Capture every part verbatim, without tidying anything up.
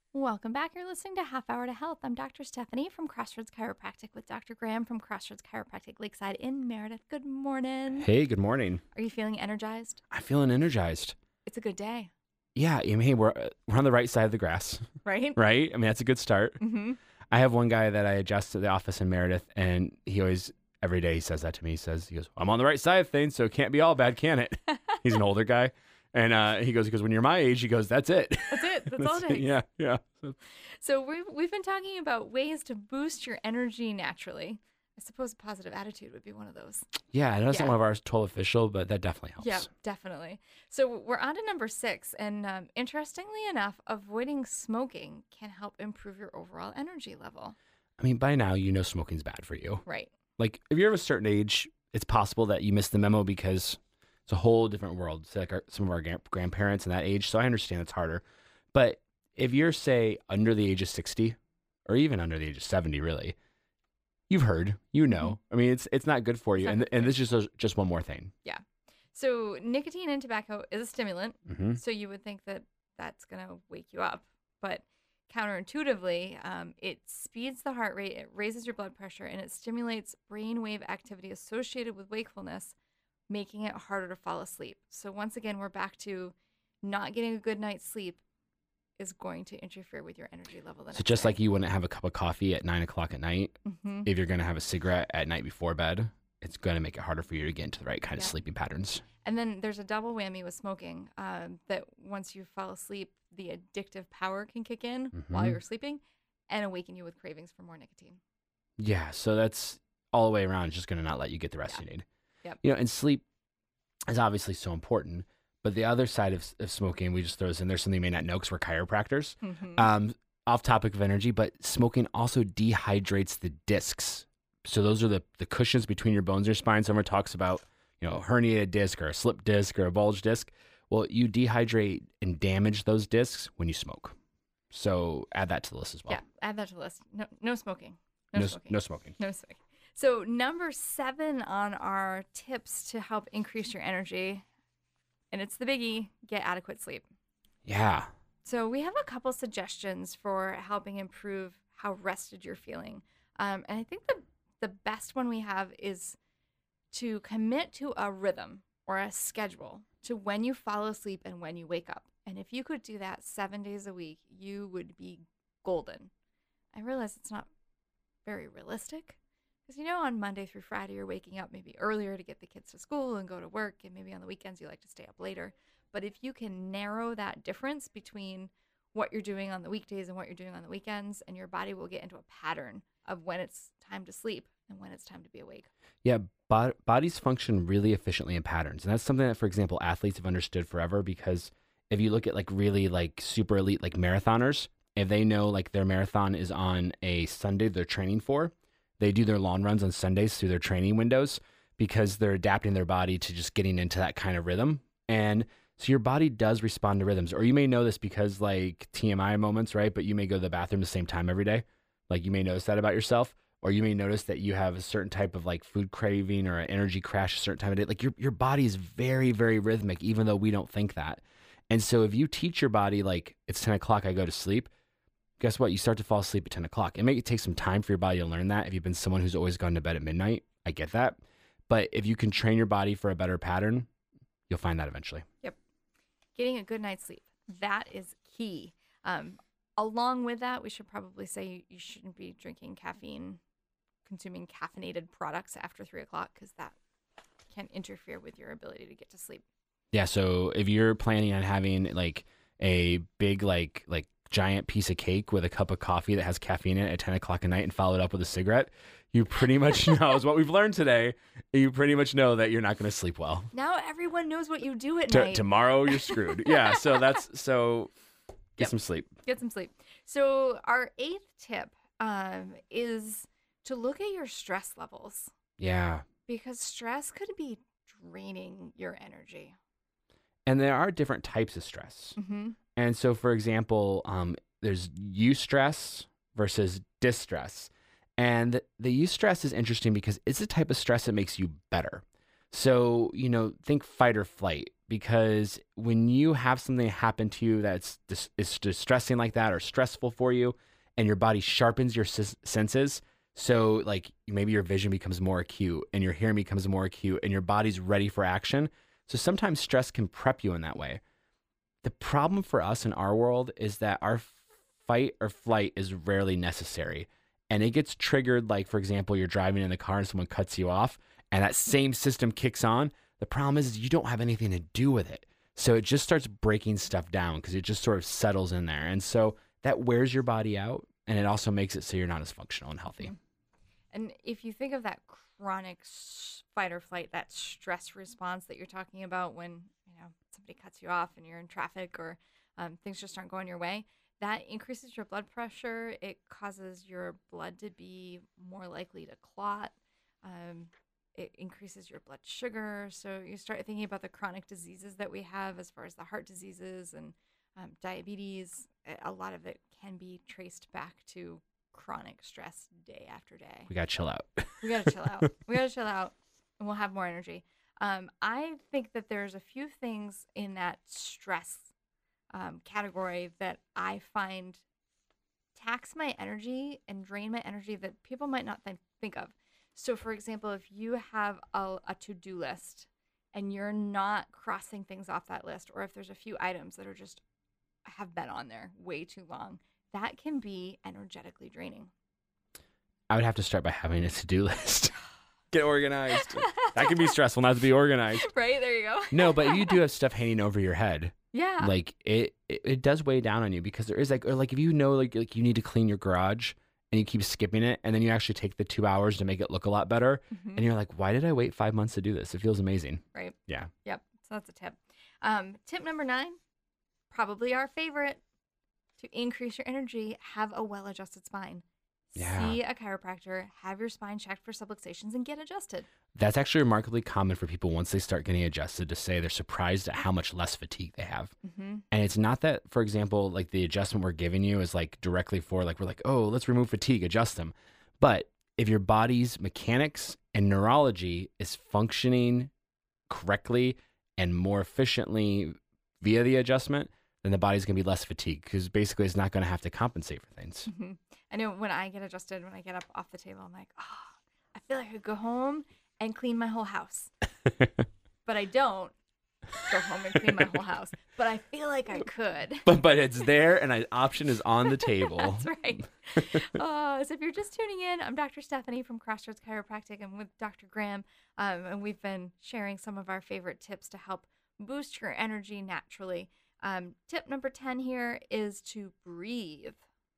Welcome back. You're listening to Half Hour to Health. I'm Doctor Stephanie from Crossroads Chiropractic with Doctor Graham from Crossroads Chiropractic Lakeside in Meredith. Good morning. Hey, good morning. Are you feeling energized? I'm feeling energized. It's a good day. Yeah, I mean, hey, we're we're on the right side of the grass, Right? right? I mean, that's a good start. Mm-hmm. I have one guy that I adjust to the office in Meredith, and he always, every day he says that to me. He says, he goes, I'm on the right side of things, so it can't be all bad, can it? He's an older guy. And uh, he goes, he goes, when you're my age, he goes, that's it. That's it. That's, all it takes. Yeah, yeah. So we've, we've been talking about ways to boost your energy naturally. I suppose a positive attitude would be one of those. Yeah, I know it's Yeah. not one of ours twelve official, but that definitely helps. Yeah, definitely. So we're on to number six. And um, interestingly enough, avoiding smoking can help improve your overall energy level. I mean, by now, you know smoking's bad for you. Right. Like, if you're of a certain age, it's possible that you missed the memo because it's a whole different world. It's like our, some of our gra- grandparents in that age, so I understand it's harder. But if you're, say, under the age of sixty, or even under the age of seventy, really, you've heard, you know. I mean, it's it's not good for you. It's And not and good this is just just one more thing. Yeah. So nicotine in tobacco is a stimulant. Mm-hmm. So you would think that that's going to wake you up. But counterintuitively, um, it speeds the heart rate, it raises your blood pressure, and it stimulates brainwave activity associated with wakefulness, making it harder to fall asleep. So once again, we're back to not getting a good night's sleep is going to interfere with your energy level. The So next just day. like you wouldn't have a cup of coffee at nine o'clock at night, Mhm. if you're going to have a cigarette at night before bed, it's going to make it harder for you to get into the right kind of Yeah. sleeping patterns. And then there's a double whammy with smoking um, that once you fall asleep, the addictive power can kick in while Mhm. you're sleeping and awaken you with cravings for more nicotine. Yeah, so that's all the way around. It's just going to not let you get the rest Yeah. you need. Yep. You know, and sleep is obviously so important. But the other side of, of smoking, we just throw this in there, something you may not know because we're chiropractors. Mhm. Um, off topic of energy, but smoking also dehydrates the discs. So those are the, the cushions between your bones and your spine. Someone talks about, you know, herniated disc or a slip disc or a bulge disc. Well, you dehydrate and damage those discs when you smoke. So add that to the list as well. Yeah, add that to the list. No, no smoking. No, No, smoking. no smoking. No smoking. So number seven on our tips to help increase your energy, and it's the biggie, get adequate sleep. Yeah. So we have a couple suggestions for helping improve how rested you're feeling. Um, and I think the, the best one we have is to commit to a rhythm or a schedule to when you fall asleep and when you wake up. And if you could do that seven days a week, you would be golden. I realize it's not very realistic because, you know, on Monday through Friday, you're waking up maybe earlier to get the kids to school and go to work. And maybe on the weekends, you like to stay up later. But if you can narrow that difference between what you're doing on the weekdays and what you're doing on the weekends, and your body will get into a pattern of when it's time to sleep and when it's time to be awake. Yeah, bod- bodies function really efficiently in patterns. And that's something that, for example, athletes have understood forever because if you look at like really like super elite like marathoners, if they know like their marathon is on a Sunday they're training for, they do their long runs on Sundays through their training windows because they're adapting their body to just getting into that kind of rhythm. And so your body does respond to rhythms. Or you may know this because like T M I moments, right? But you may go to the bathroom the same time every day. Like you may notice that about yourself. Or you may notice that you have a certain type of like food craving or an energy crash a certain time of day. Like your, your body is very, very rhythmic, even though we don't think that. And so if you teach your body, like it's ten o'clock, I go to sleep, guess what? You start to fall asleep at ten o'clock. It may take some time for your body to learn that. If you've been someone who's always gone to bed at midnight, I get that. But if you can train your body for a better pattern, you'll find that eventually. Yep. Getting a good night's sleep. That is key. Um, along with that, we should probably say you shouldn't be drinking caffeine, consuming caffeinated products after three o'clock because that can interfere with your ability to get to sleep. Yeah. So if you're planning on having like a big, like, like giant piece of cake with a cup of coffee that has caffeine in it at ten o'clock at night and followed up with a cigarette, you pretty much know is what we've learned today. You pretty much know that you're not going to sleep well. Now everyone knows what you do at T- night. tomorrow you're screwed. Yeah. So that's, so get Yep. some sleep. Get some sleep. So our eighth tip um, is to look at your stress levels Yeah. because stress could be draining your energy. And there are different types of stress. Mm-hmm. And so, for example, um, there's eustress versus distress. And the eustress is interesting because it's a type of stress that makes you better. So, you know, think fight or flight. because when you have something happen to you that's dis- is distressing like that or stressful for you, and your body sharpens your s- senses, so like maybe your vision becomes more acute and your hearing becomes more acute and your body's ready for action. So sometimes stress can prep you in that way. The problem for us in our world is that our fight or flight is rarely necessary. And it gets triggered, like, for example, you're driving in the car and someone cuts you off and that same system kicks on. The problem is, is you don't have anything to do with it. So it just starts breaking stuff down because it just sort of settles in there. And so that wears your body out, and it also makes it so you're not as functional and healthy. And if you think of that chronic s- fight or flight, that stress response that you're talking about when, you know, somebody cuts you off and you're in traffic or um, things just aren't going your way, that increases your blood pressure. It causes your blood to be more likely to clot. Um, it increases your blood sugar. So you start thinking about the chronic diseases that we have as far as the heart diseases and um, diabetes. A lot of it can be traced back to chronic stress day after day. We got to chill out. We got to chill out. We got to chill out and we'll have more energy. Um, I think that there's a few things in that stress um, category that I find tax my energy and drain my energy that people might not th- think of. So, for example, if you have a, a to-do list and you're not crossing things off that list, or if there's a few items that are just have been on there way too long, that can be energetically draining. I would have to start by having a to-do list. Get organized. That can be stressful not to be organized. Right, there you go. No, but if you do have stuff hanging over your head, yeah, like it, it, it does weigh down on you because there is like, or like if you know, like, like you need to clean your garage and you keep skipping it, and then you actually take the two hours to make it look a lot better, mm-hmm. and you're like, why did I wait five months to do this? It feels amazing. Right. Yeah. Yep. So that's a tip. Um, tip number nine, probably our favorite, to increase your energy, have a well-adjusted spine. Yeah. See a chiropractor, have your spine checked for subluxations, and get adjusted. That's actually remarkably common for people once they start getting adjusted to say they're surprised at how much less fatigue they have. Mm-hmm. And it's not that, for example, like the adjustment we're giving you is like directly for like, we're like, oh, let's remove fatigue, adjust them. But if your body's mechanics and neurology is functioning correctly and more efficiently via the adjustment, then the body's going to be less fatigued because basically it's not going to have to compensate for things. Mm-hmm. I know when I get adjusted, when I get up off the table, I'm like, oh, I feel like I could go home and clean my whole house. But I don't go home and clean my whole house. But I feel like I could. But but it's there, and an option is on the table. That's right. uh, so if you're just tuning in, I'm Doctor Stephanie from Crossroads Chiropractic. I'm with Doctor Graham, um, and we've been sharing some of our favorite tips to help boost your energy naturally. Um, tip number ten here is to breathe.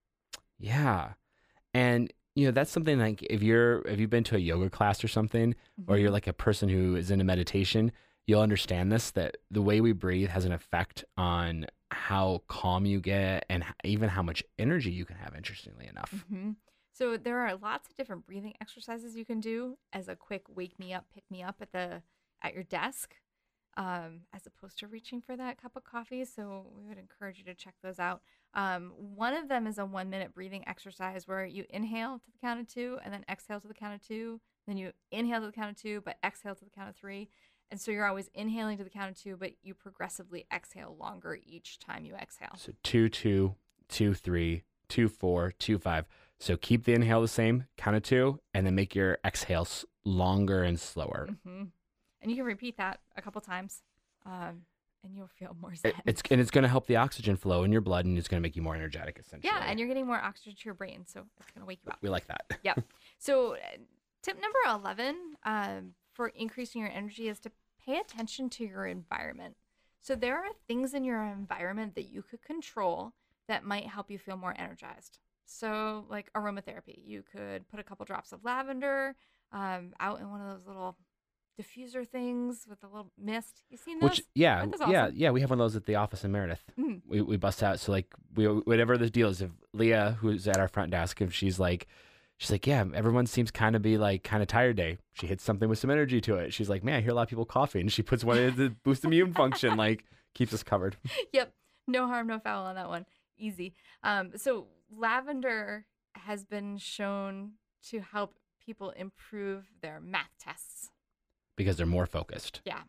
Yeah. And, you know, that's something like if you're, if you've been to a yoga class or something, Mm-hmm. or you're like a person who is into meditation, you'll understand this, that the way we breathe has an effect on how calm you get and h- even how much energy you can have, interestingly enough. Mm-hmm. So there are lots of different breathing exercises you can do as a quick wake me up, pick me up at the at your desk, um, as opposed to reaching for that cup of coffee. So we would encourage you to check those out. Um, one of them is a one minute breathing exercise where you inhale to the count of two and then exhale to the count of two. Then you inhale to the count of two, but exhale to the count of three. And so you're always inhaling to the count of two, but you progressively exhale longer each time you exhale. So two, two, two, three, two, four, two, five. So keep the inhale the same, count of two, and then make your exhales longer and slower. Mm-hmm. And you can repeat that a couple times, um, and you'll feel more zen. It, it's and it's going to help the oxygen flow in your blood, and it's going to make you more energetic, essentially. Yeah, and you're getting more oxygen to your brain, so it's going to wake you up. We like that. Yeah. So uh, tip number eleven um, for increasing your energy is to pay attention to your environment. So there are things in your environment that you could control that might help you feel more energized. So like aromatherapy, you could put a couple drops of lavender um, out in one of those little diffuser things with a little mist. You seen those? Which yeah, Aren't those yeah, awesome? yeah. We have one of those at the office in Meredith. Mm. We we bust out. So like we whatever the deal is, if Leah, who's at our front desk, if she's like, she's like, yeah, everyone seems kind of be like kind of tired day. She hits something with some energy to it. She's like, man, I hear a lot of people coughing. And she puts one in to boost immune function, like keeps us covered. Yep. No harm, no foul on that one. Easy. Um, so lavender has been shown to help people improve their math tests. Because they're more focused. Yeah.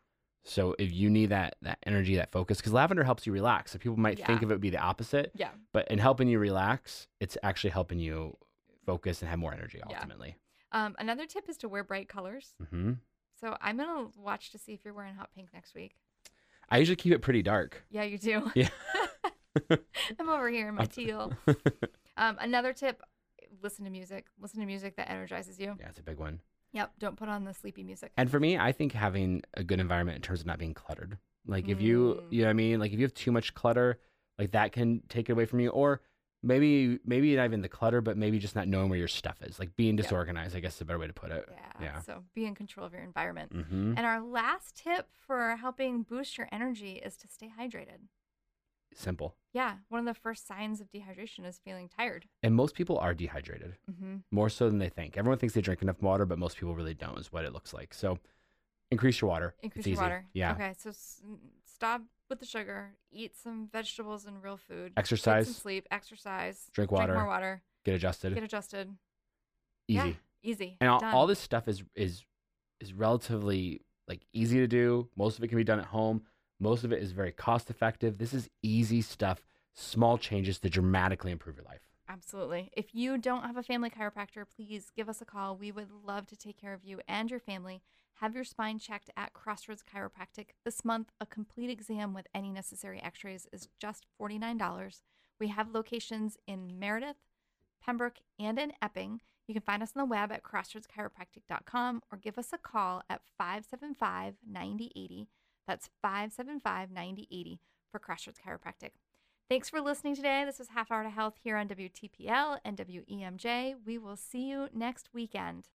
So if you need that that energy, that focus, because lavender helps you relax. So people might Yeah. think of it be the opposite, Yeah. but in helping you relax, it's actually helping you focus and have more energy Yeah. ultimately. Um, another tip is to wear bright colors. hmm So I'm gonna watch to see if you're wearing hot pink next week. I usually keep it pretty dark. Yeah, you do. Yeah. I'm over here in my teal. Um, another tip: listen to music. Listen to music that energizes you. Yeah, it's a big one. Yep. Don't put on the sleepy music. And for me, I think having a good environment in terms of not being cluttered. Like if you, Mm. you know what I mean? Like if you have too much clutter, like that can take it away from you. Or maybe, maybe not even the clutter, but maybe just not knowing where your stuff is. Like being Yeah. disorganized, I guess is a better way to put it. Yeah. Yeah. So be in control of your environment. Mm-hmm. And our last tip for helping boost your energy is to stay hydrated. Simple. Yeah. One of the first signs of dehydration is feeling tired. And most people are dehydrated, Mm-hmm. more so than they think. Everyone thinks they drink enough water, but most people really don't, is what it looks like. So increase your water. Increase It's your easy. water. Yeah. Okay. So s- stop with the sugar. Eat some vegetables and real food. Exercise. Get some sleep. Exercise. Drink water. Drink more water. Get adjusted. Get adjusted. Easy. Yeah, easy. And all, Done. all this stuff is is is relatively like easy to do. Most of it can be done at home. Most of it is very cost effective. This is easy stuff. Small changes to dramatically improve your life. Absolutely. If you don't have a family chiropractor, please give us a call. We would love to take care of you and your family. Have your spine checked at Crossroads Chiropractic. This month, a complete exam with any necessary x-rays is just forty-nine dollars. We have locations in Meredith, Pembroke, and in Epping. You can find us on the web at crossroads chiropractic dot com or give us a call at five seven five, nine zero eight zero. That's five seven five, nine zero eight zero for Crossroads Chiropractic. Thanks for listening today. This was Half Hour to Health here on W T P L and W E M J. We will see you next weekend.